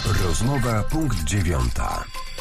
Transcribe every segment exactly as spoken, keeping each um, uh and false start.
Rozmowa punkt dziewiąta.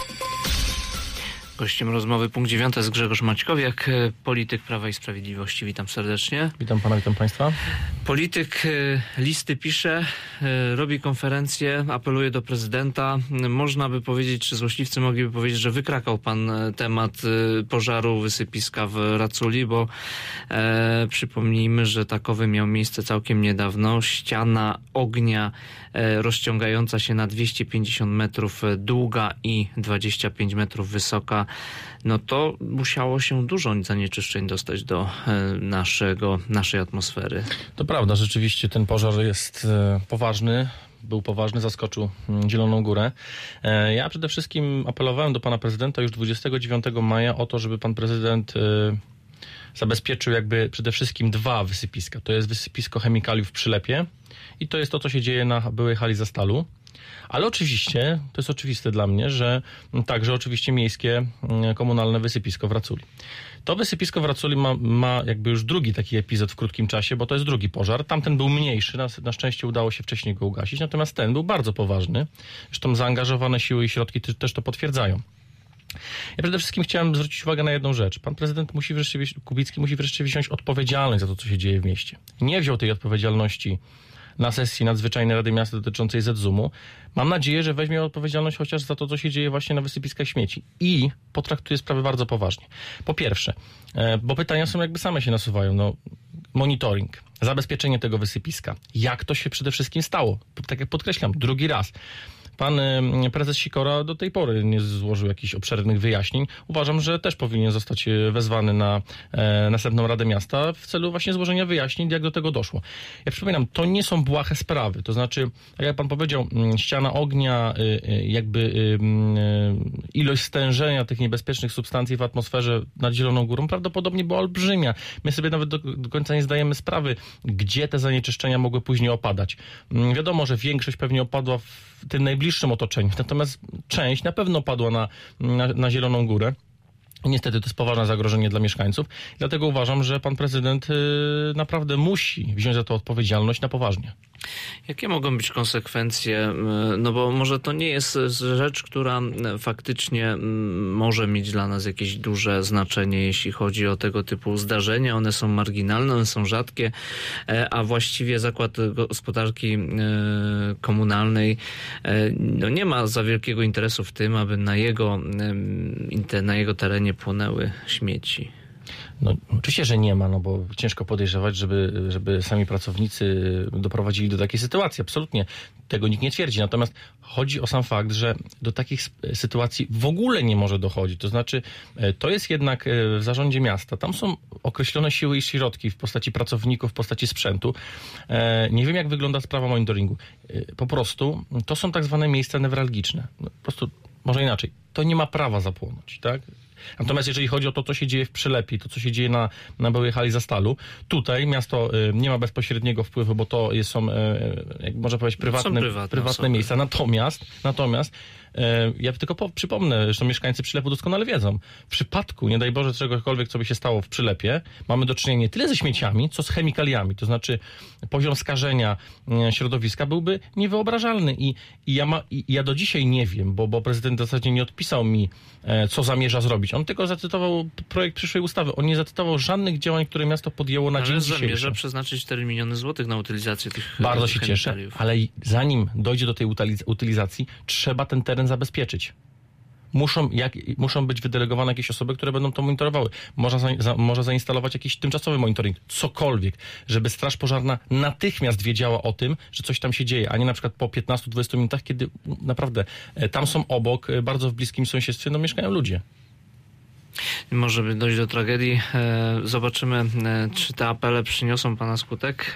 Gościem rozmowy punkt dziewiąty jest Grzegorz Maćkowiak, polityk Prawa i Sprawiedliwości. Witam serdecznie. Witam pana, witam państwa. Polityk listy pisze, robi konferencję, apeluje do prezydenta. Można by powiedzieć, czy złośliwcy mogliby powiedzieć, że wykrakał pan temat pożaru wysypiska w Raculi, bo e, przypomnijmy, że takowy miał miejsce całkiem niedawno. Ściana ognia e, rozciągająca się na dwieście pięćdziesiąt metrów długa i dwadzieścia pięć metrów wysoka. No to musiało się dużo zanieczyszczeń dostać do naszego, naszej atmosfery. To prawda, rzeczywiście ten pożar jest poważny. Był poważny, zaskoczył Zieloną Górę. Ja przede wszystkim apelowałem do pana prezydenta już dwudziestego dziewiątego maja o to, żeby pan prezydent zabezpieczył jakby przede wszystkim dwa wysypiska. To jest wysypisko chemikaliów w Przylepie i to jest to, co się dzieje na byłej hali Zastalu. Ale oczywiście, to jest oczywiste dla mnie, że także oczywiście miejskie, komunalne wysypisko w Raculi. To wysypisko w Raculi ma, ma jakby już drugi taki epizod w krótkim czasie, bo to jest drugi pożar. Tamten był mniejszy, na, na szczęście udało się wcześniej go ugasić, natomiast ten był bardzo poważny. Zresztą zaangażowane siły i środki też to potwierdzają. Ja przede wszystkim chciałem zwrócić uwagę na jedną rzecz. Pan prezydent musi wreszcie, Kubicki musi wreszcie wziąć odpowiedzialność za to, co się dzieje w mieście. Nie wziął tej odpowiedzialności na sesji nadzwyczajnej Rady Miasta dotyczącej zet zumu. Mam nadzieję, że weźmie odpowiedzialność chociaż za to, co się dzieje właśnie na wysypiskach śmieci i potraktuje sprawę bardzo poważnie. Po pierwsze, bo pytania są jakby same się nasuwają. No, monitoring, zabezpieczenie tego wysypiska. Jak to się przede wszystkim stało? Tak jak podkreślam, drugi raz. Pan prezes Sikora do tej pory nie złożył jakichś obszernych wyjaśnień. Uważam, że też powinien zostać wezwany na e, następną Radę Miasta w celu właśnie złożenia wyjaśnień, jak do tego doszło. Ja przypominam, to nie są błahe sprawy. To znaczy, tak jak pan powiedział, ściana ognia, jakby ilość stężenia tych niebezpiecznych substancji w atmosferze nad Zieloną Górą prawdopodobnie była olbrzymia. My sobie nawet do, do końca nie zdajemy sprawy, gdzie te zanieczyszczenia mogły później opadać. Wiadomo, że większość pewnie opadła w tym najbliższym otoczeniu. Natomiast część na pewno padła na, na, na Zieloną Górę. Niestety to jest poważne zagrożenie dla mieszkańców. Dlatego uważam, że pan prezydent yy, naprawdę musi wziąć za to odpowiedzialność na poważnie. Jakie mogą być konsekwencje? No bo może to nie jest rzecz, która faktycznie może mieć dla nas jakieś duże znaczenie, jeśli chodzi o tego typu zdarzenia. One są marginalne, one są rzadkie, a właściwie Zakład Gospodarki Komunalnej no nie ma za wielkiego interesu w tym, aby na jego, na jego terenie płonęły śmieci. No, oczywiście, że nie ma, no bo ciężko podejrzewać, żeby, żeby sami pracownicy doprowadzili do takiej sytuacji. Absolutnie tego nikt nie twierdzi. Natomiast chodzi o sam fakt, że do takich sytuacji w ogóle nie może dochodzić. To znaczy, to jest jednak w zarządzie miasta. Tam są określone siły i środki w postaci pracowników, w postaci sprzętu. Nie wiem, jak wygląda sprawa monitoringu. Po prostu to są tak zwane miejsca newralgiczne. Po prostu, może inaczej, to nie ma prawa zapłonąć, tak? Natomiast jeżeli chodzi o to, co się dzieje w Przylepie, to co się dzieje na, na byłej hali Zastalu, tutaj miasto y, nie ma bezpośredniego wpływu, bo to jest, są, y, jak można powiedzieć, prywatne, prywatne, prywatne miejsca. Natomiast, natomiast y, ja tylko po, przypomnę, że żołnierzy Przylepu doskonale wiedzą, w przypadku, nie daj Boże, czegokolwiek, co by się stało w Przylepie, mamy do czynienia nie tyle ze śmieciami, co z chemikaliami. To znaczy poziom skażenia y, środowiska byłby niewyobrażalny. I, i, ja, ma, i ja do dzisiaj nie wiem, bo, bo prezydent w zasadzie nie odpisał mi, y, co zamierza zrobić. On tylko zacytował projekt przyszłej ustawy. On nie zacytował żadnych działań, które miasto podjęło na ale dzień dzisiejszy. zamierza przeznaczyć cztery miliony złotych na utylizację tych Bardzo się cieszę, ale zanim dojdzie do tej utylizacji, trzeba ten teren zabezpieczyć. Muszą, jak, muszą być wydelegowane jakieś osoby, które będą to monitorowały. Można, za, za, można zainstalować jakiś tymczasowy monitoring, cokolwiek, żeby Straż Pożarna natychmiast wiedziała o tym, że coś tam się dzieje, a nie na przykład po piętnastu do dwudziestu minutach, kiedy naprawdę tam są obok, bardzo w bliskim sąsiedztwie, no mieszkają ludzie. Może dojść do tragedii. Zobaczymy, czy te apele przyniosą pana skutek.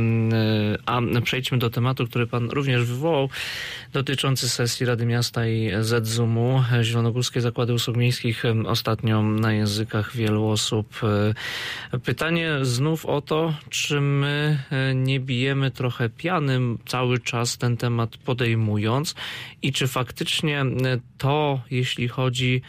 A przejdźmy do tematu, który pan również wywołał, dotyczący sesji Rady Miasta i zet zumu. Zielonogórskie Zakłady Usług Miejskich ostatnio na językach wielu osób. Pytanie znów o to, czy my nie bijemy trochę piany cały czas ten temat podejmując i czy faktycznie to, jeśli chodzi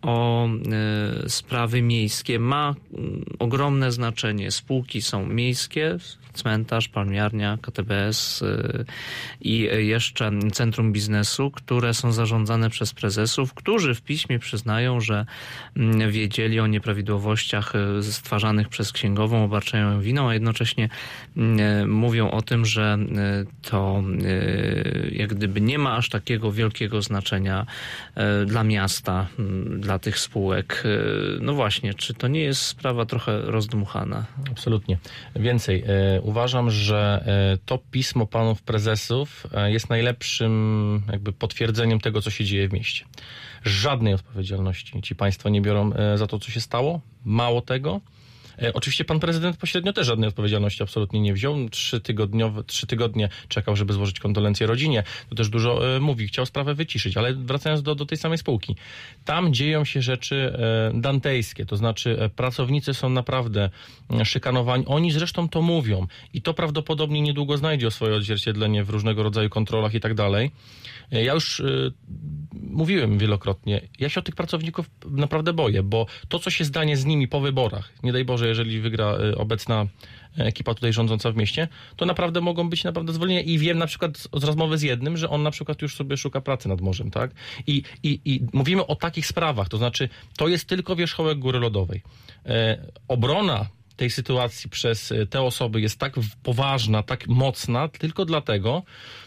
o y, sprawy miejskie ma y, ogromne znaczenie. Spółki są miejskie, cmentarz, palmiarnia, K T B S y, i jeszcze Centrum Biznesu, które są zarządzane przez prezesów, którzy w piśmie przyznają, że y, wiedzieli o nieprawidłowościach y, stwarzanych przez księgową, obarczają ją winą, a jednocześnie y, mówią o tym, że y, to y, jak gdyby nie ma aż takiego wielkiego znaczenia y, dla miasta, y, dla tych spółek. Y, no właśnie, czy to nie jest sprawa trochę rozdmuchana? Absolutnie. Więcej. Uważam, że to pismo panów prezesów jest najlepszym jakby potwierdzeniem tego, co się dzieje w mieście. Żadnej odpowiedzialności ci państwo nie biorą za to, co się stało. Mało tego. Oczywiście pan prezydent pośrednio też żadnej odpowiedzialności absolutnie nie wziął. Trzy, tygodniowe, trzy tygodnie czekał, żeby złożyć kondolencje rodzinie. To też dużo e, mówi. Chciał sprawę wyciszyć. Ale wracając do, do tej samej spółki. Tam dzieją się rzeczy e, dantejskie. To znaczy e, pracownicy są naprawdę e, szykanowani. Oni zresztą to mówią. I to prawdopodobnie niedługo znajdzie swoje odzwierciedlenie w różnego rodzaju kontrolach i tak dalej. E, ja już e, mówiłem wielokrotnie. Ja się o tych pracowników naprawdę boję, bo to, co się stanie z nimi po wyborach, nie daj Boże, jeżeli wygra obecna ekipa tutaj rządząca w mieście, to naprawdę mogą być naprawdę zwolnienia. I wiem na przykład z, z rozmowy z jednym, że on na przykład już sobie szuka pracy nad morzem, tak? I, i, i mówimy o takich sprawach, to znaczy to jest tylko wierzchołek góry lodowej. E, obrona tej sytuacji przez te osoby jest tak poważna, tak mocna, tylko dlatego,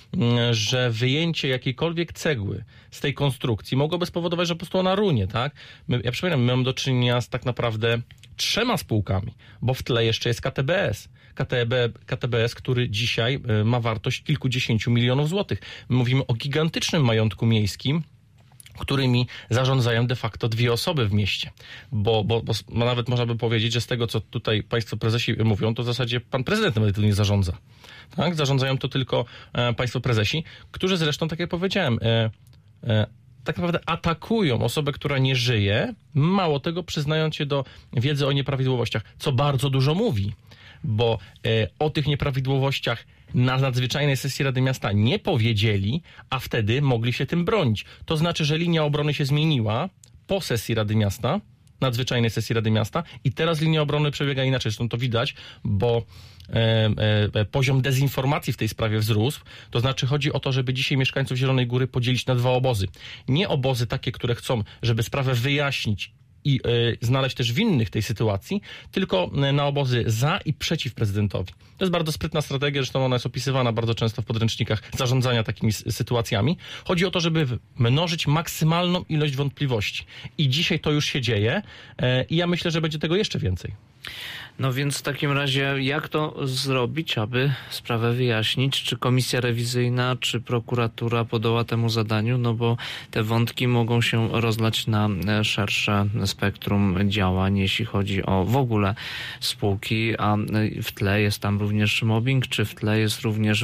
że wyjęcie jakiejkolwiek cegły z tej konstrukcji mogłoby spowodować, że po prostu ona runie, tak? My, ja przypominam, my mamy do czynienia z tak naprawdę trzema spółkami, bo w tle jeszcze jest K T B S. K T B, K T B S, który dzisiaj ma wartość kilkudziesięciu milionów złotych. My mówimy o gigantycznym majątku miejskim, którymi zarządzają de facto dwie osoby w mieście. Bo, bo, bo nawet można by powiedzieć, że z tego, co tutaj państwo prezesi mówią, to w zasadzie pan prezydent nawet tu nie zarządza. Tak? Zarządzają to tylko e, państwo prezesi, którzy zresztą, tak jak powiedziałem, e, e, tak naprawdę atakują osobę, która nie żyje, mało tego przyznając się do wiedzy o nieprawidłowościach, co bardzo dużo mówi, bo e, o tych nieprawidłowościach na nadzwyczajnej sesji Rady Miasta nie powiedzieli, a wtedy mogli się tym bronić. To znaczy, że linia obrony się zmieniła po sesji Rady Miasta, nadzwyczajnej sesji Rady Miasta i teraz linia obrony przebiega inaczej. Zresztą to widać, bo e, e, poziom dezinformacji w tej sprawie wzrósł. To znaczy chodzi o to, żeby dzisiaj mieszkańców Zielonej Góry podzielić na dwa obozy. Nie obozy takie, które chcą, żeby sprawę wyjaśnić i y, znaleźć też winnych tej sytuacji, tylko na obozy za i przeciw prezydentowi. To jest bardzo sprytna strategia, zresztą ona jest opisywana bardzo często w podręcznikach zarządzania takimi sytuacjami. Chodzi o to, żeby mnożyć maksymalną ilość wątpliwości. I dzisiaj to już się dzieje y, i ja myślę, że będzie tego jeszcze więcej. No więc w takim razie jak to zrobić, aby sprawę wyjaśnić? Czy komisja rewizyjna, czy prokuratura podoła temu zadaniu? No bo te wątki mogą się rozlać na szersze spektrum działań, jeśli chodzi o w ogóle spółki, a w tle jest tam również mobbing, czy w tle jest również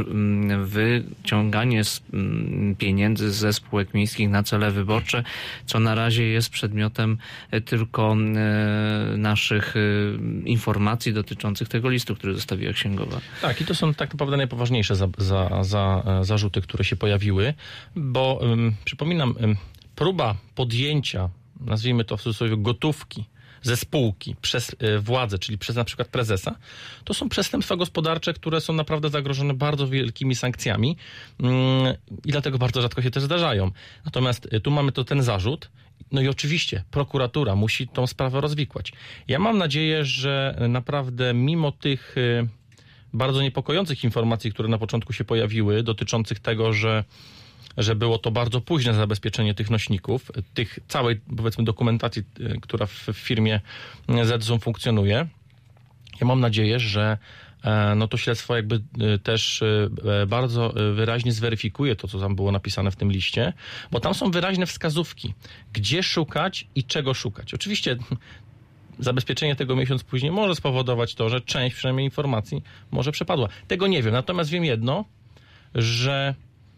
wyciąganie pieniędzy ze spółek miejskich na cele wyborcze, co na razie jest przedmiotem tylko naszych informacji dotyczących tego listu, który zostawiła księgowa. Tak, i to są tak naprawdę najpoważniejsze za, za, za, zarzuty, które się pojawiły, bo um, przypominam, um, próba podjęcia, nazwijmy to w cudzysłowie, gotówki ze spółki przez e, władzę, czyli przez na przykład prezesa, to są przestępstwa gospodarcze, które są naprawdę zagrożone bardzo wielkimi sankcjami um, i dlatego bardzo rzadko się też zdarzają. Natomiast e, tu mamy to ten zarzut. No i oczywiście prokuratura musi tą sprawę rozwikłać. Ja mam nadzieję, że naprawdę mimo tych bardzo niepokojących informacji, które na początku się pojawiły, dotyczących tego, że, że było to bardzo późne zabezpieczenie tych nośników, tych całej, powiedzmy, dokumentacji, która w firmie Zedzum funkcjonuje, ja mam nadzieję, że no to śledztwo jakby też bardzo wyraźnie zweryfikuje to, co tam było napisane w tym liście, bo tam są wyraźne wskazówki, gdzie szukać i czego szukać. Oczywiście zabezpieczenie tego miesiąc później może spowodować to, że część przynajmniej informacji może przepadła. Tego nie wiem, natomiast wiem jedno, że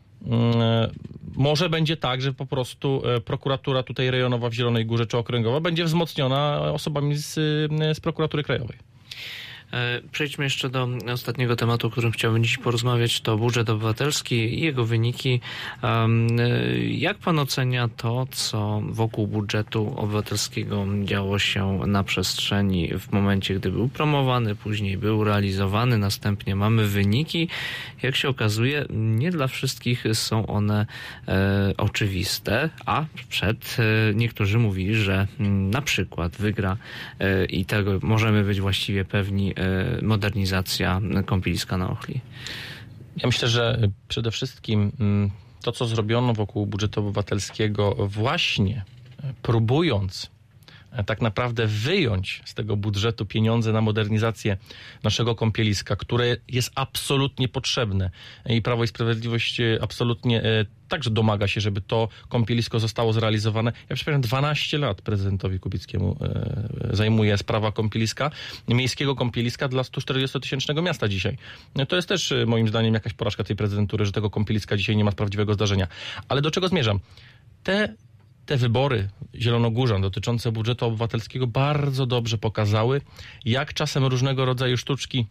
może będzie tak, że po prostu prokuratura tutaj rejonowa w Zielonej Górze czy okręgowa będzie wzmocniona osobami z, z prokuratury krajowej. Przejdźmy jeszcze do ostatniego tematu, o którym chciałbym dziś porozmawiać, to budżet obywatelski i jego wyniki. Jak pan ocenia to, co wokół budżetu obywatelskiego działo się na przestrzeni w momencie, gdy był promowany, później był realizowany, następnie mamy wyniki? Jak się okazuje, nie dla wszystkich są one e, oczywiste, a przed e, niektórzy mówili, że m, na przykład wygra e, i tego możemy być właściwie pewni e, modernizacja kąpieliska na Ochli. Ja myślę, że przede wszystkim to, co zrobiono wokół budżetu obywatelskiego, właśnie próbując tak naprawdę wyjąć z tego budżetu pieniądze na modernizację naszego kąpieliska, które jest absolutnie potrzebne i Prawo i Sprawiedliwość absolutnie także domaga się, żeby to kąpielisko zostało zrealizowane. Ja przypomnę, dwanaście lat prezydentowi Kubickiemu zajmuje sprawa kąpieliska, miejskiego kąpieliska dla sto czterdziestotysięcznego miasta dzisiaj. To jest też moim zdaniem jakaś porażka tej prezydentury, że tego kąpieliska dzisiaj nie ma prawdziwego zdarzenia. Ale do czego zmierzam? Te Te wybory zielonogórzan dotyczące budżetu obywatelskiego bardzo dobrze pokazały, jak czasem różnego rodzaju sztuczki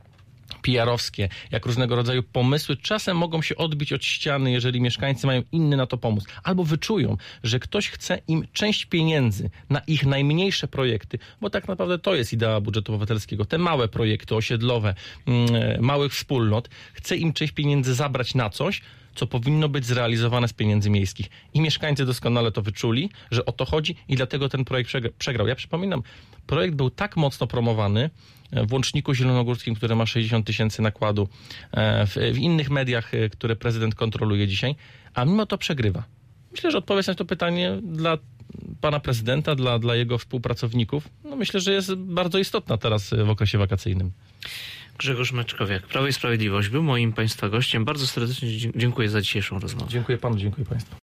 P R-owskie, jak różnego rodzaju pomysły czasem mogą się odbić od ściany, jeżeli mieszkańcy mają inny na to pomysł. Albo wyczują, że ktoś chce im część pieniędzy na ich najmniejsze projekty, bo tak naprawdę to jest idea budżetu obywatelskiego. Te małe projekty osiedlowe, małych wspólnot, chce im część pieniędzy zabrać na coś, co powinno być zrealizowane z pieniędzy miejskich. I mieszkańcy doskonale to wyczuli, że o to chodzi i dlatego ten projekt przegrał. Ja przypominam, projekt był tak mocno promowany w Łączniku Zielonogórskim, który ma sześćdziesiąt tysięcy nakładu, w, w innych mediach, które prezydent kontroluje dzisiaj, a mimo to przegrywa. Myślę, że odpowiedź na to pytanie dla pana prezydenta, dla, dla jego współpracowników, no myślę, że jest bardzo istotna teraz w okresie wakacyjnym. Grzegorz Maczkowiak, Prawo i Sprawiedliwość, był moim państwa gościem. Bardzo serdecznie dziękuję za dzisiejszą rozmowę. Dziękuję panu, dziękuję państwu.